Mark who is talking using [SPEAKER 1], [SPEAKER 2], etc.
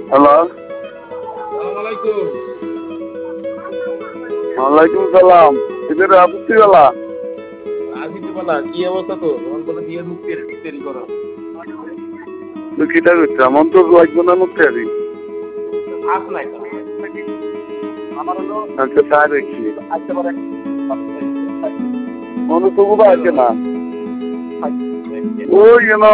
[SPEAKER 1] Hello, ওয়ালাইকুম সালাম। এদের আপত্তি গেলা
[SPEAKER 2] কি অবস্থা তো তোমার বলে বিয়ের মুক্তি দেরি করো।
[SPEAKER 1] তুই কিটা করছিস? এমন তো লাগবে না মুক্তি আরি।
[SPEAKER 2] আস নাই তো আমার হলো
[SPEAKER 1] আচ্ছা তাই দেখছি
[SPEAKER 2] আসতে পারে
[SPEAKER 1] মনে তবু বা আছে না ওই